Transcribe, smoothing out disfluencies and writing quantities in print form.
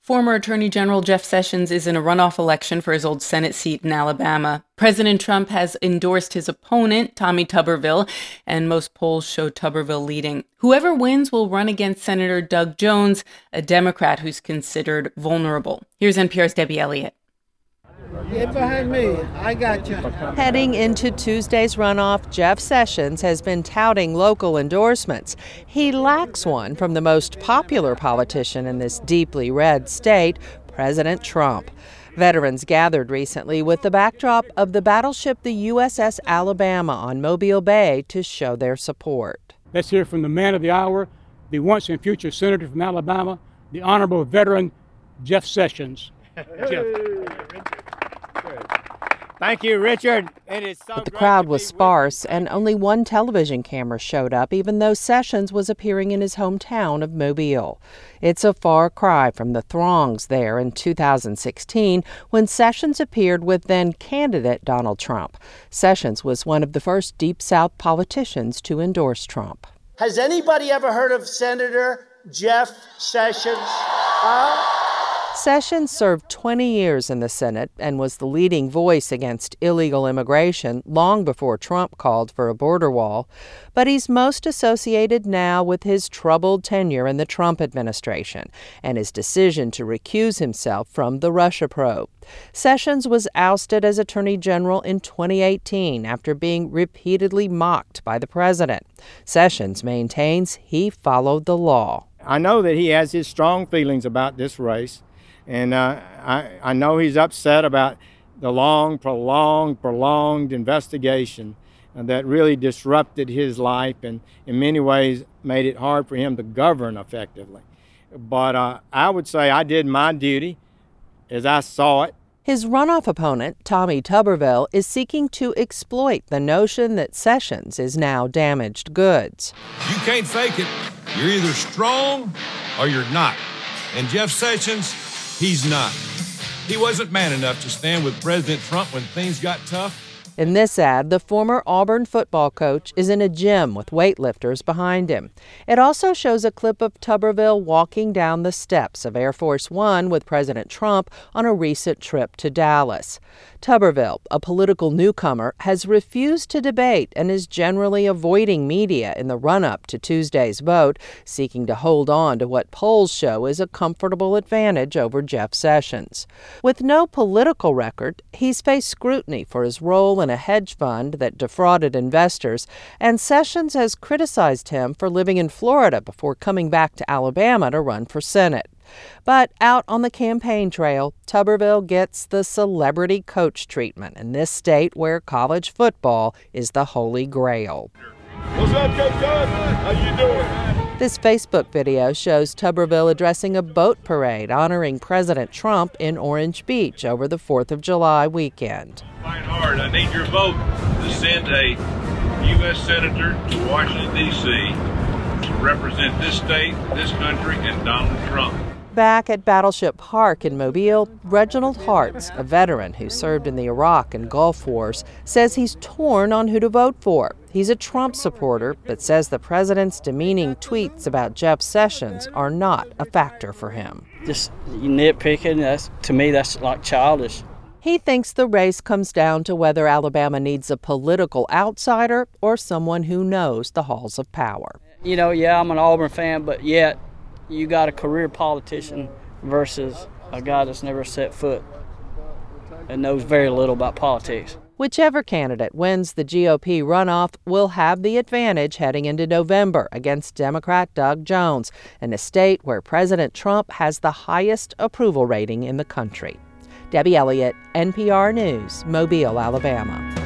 Former Attorney General Jeff Sessions is in a runoff election for his old Senate seat in Alabama. President Trump has endorsed his opponent, Tommy Tuberville, and most polls show Tuberville leading. Whoever wins will run against Senator Doug Jones, a Democrat who's considered vulnerable. Here's NPR's Debbie Elliott. Get behind me. I got you. Heading into Tuesday's runoff, Jeff Sessions has been touting local endorsements. He lacks one from the most popular politician in this deeply red state, President Trump. Veterans gathered recently with the backdrop of the battleship the USS Alabama on Mobile Bay to show their support. Let's hear from the man of the hour, the once and future senator from Alabama, the honorable veteran Jeff Sessions. Jeff. Thank you, Richard. But the crowd was sparse, and only one television camera showed up, even though Sessions was appearing in his hometown of Mobile. It's a far cry from the throngs there in 2016 when Sessions appeared with then-candidate Donald Trump. Sessions was one of the first Deep South politicians to endorse Trump. Has anybody ever heard of Senator Jeff Sessions? Sessions served 20 years in the Senate and was the leading voice against illegal immigration long before Trump called for a border wall. But he's most associated now with his troubled tenure in the Trump administration and his decision to recuse himself from the Russia probe. Sessions was ousted as Attorney General in 2018 after being repeatedly mocked by the president. Sessions maintains he followed the law. I know that he has his strong feelings about this race. And I know he's upset about the long, prolonged investigation that really disrupted his life and in many ways made it hard for him to govern effectively. But I would say I did my duty as I saw it. His runoff opponent, Tommy Tuberville, is seeking to exploit the notion that Sessions is now damaged goods. You can't fake it. You're either strong or you're not. And Jeff Sessions, he's not. He wasn't man enough to stand with President Trump when things got tough. In this ad, the former Auburn football coach is in a gym with weightlifters behind him. It also shows a clip of Tuberville walking down the steps of Air Force One with President Trump on a recent trip to Dallas. Tuberville, a political newcomer, has refused to debate and is generally avoiding media in the run-up to Tuesday's vote, seeking to hold on to what polls show is a comfortable advantage over Jeff Sessions. With no political record, he's faced scrutiny for his role in a hedge fund that defrauded investors, and Sessions has criticized him for living in Florida before coming back to Alabama to run for Senate. But out on the campaign trail, Tuberville gets the celebrity coach treatment in this state where college football is the holy grail. What's up, Coach Todd? How you doing? This Facebook video shows Tuberville addressing a boat parade honoring President Trump in Orange Beach over the 4th of July weekend. Fight hard. I need your vote to send a U.S. Senator to Washington, D.C. to represent this state, this country, and Donald Trump. Back at Battleship Park in Mobile, Reginald Hartz, a veteran who served in the Iraq and Gulf Wars, says he's torn on who to vote for. He's a Trump supporter, but says the president's demeaning tweets about Jeff Sessions are not a factor for him. Just nitpicking, to me, that's like childish. He thinks the race comes down to whether Alabama needs a political outsider or someone who knows the halls of power. You know, yeah, I'm an Auburn fan, but yet you got a career politician versus a guy that's never set foot and knows very little about politics. Whichever candidate wins the GOP runoff will have the advantage heading into November against Democrat Doug Jones, in a state where President Trump has the highest approval rating in the country. Debbie Elliott, NPR News, Mobile, Alabama.